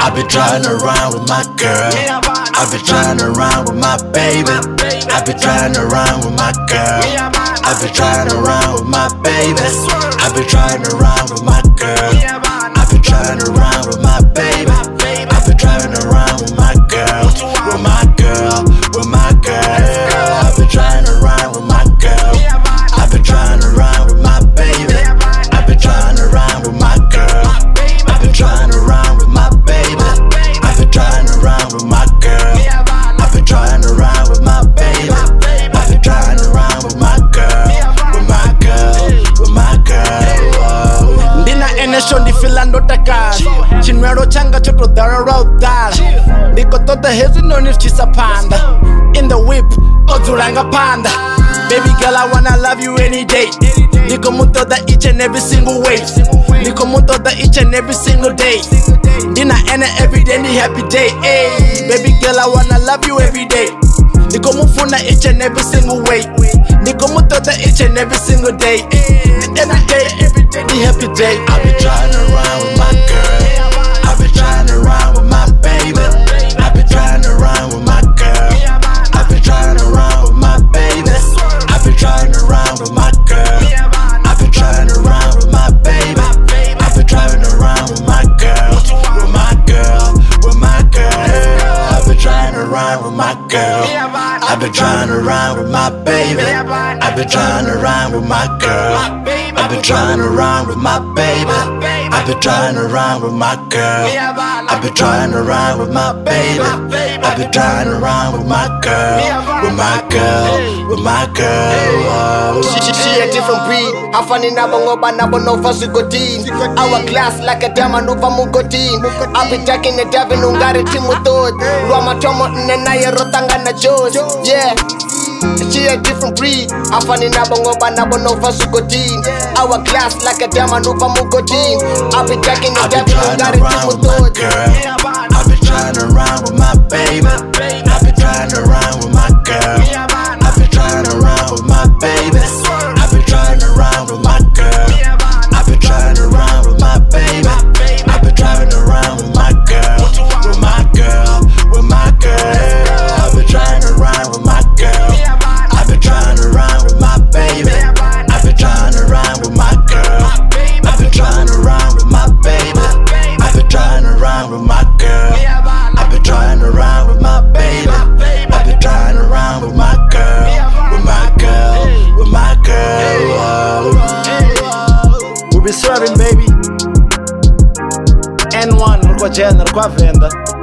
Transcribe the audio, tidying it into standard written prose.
I be driving around with my girl. I be driving around with my baby. I be driving around with my girl. I be driving around with my baby. I be driving around with my girl. I be driving around with my baby. I be driving around with my girl. With my girl. With my girl. I be driving around with my girl. I be driving around with my baby. I be driving around with my girl. I be driving around with my baby. I be driving around with my girl. I be driving around with my baby. I be driving around with my girl. With my girl. With my girl. Ndina enesho ndifila ndotakazi chinwelo changa choto dara udala ndiko tota hezi noni chisa panda in the whip odzulanga panda. Baby girl, I wanna love you any day. Niko mutoda each and every single way. Niko mutoda each and every single day. Ndina ene every day ni happy day. Ay. Baby girl, I wanna love you every day. Niko mufuna each and every single way. Niko mutoda each and every single day. Every day ni happy day. I be driving around with my girl. I be driving around with my baby. I be driving around with my girl. I be driving around with my baby. I be driving around with my girl. I be driving around with my baby. I be driving around with my girl. With my girl. With my girl. I be driving around with my girl. I be driving around with my baby. I be driving around with my girl. I be driving around with my baby. I be driving around with my girl. I be driving around with my baby. I be driving around with my girl. With my girl. With my girl. She a different breed. Afani nabo ngoba nabo nova sugodin. Hourglass like a diamond over mugodin. I be taking the devil ungari timutod. Roma tomo nena ye rotanga na Jones. Yeah. She a different breed. Afani nabo ngoba nabo nova sugodin. Hourglass like a diamond over mugodin. I be taking the devil ungari timutod. I be driving around with my baby. I be driving around with my girl. I be driving around with my baby. I be driving around with my girl. I be driving around with my baby. I be driving around with my girl. With my girl. With my girl. I be driving around with my girl. I be driving around with my baby. I be driving around with my girl. I be driving around with my baby. I be driving around with my girl. I be driving around with my baby. I be driving around with my girl. With my girl. With my girl. We be serving, baby. N1 kwa jena kwa venda.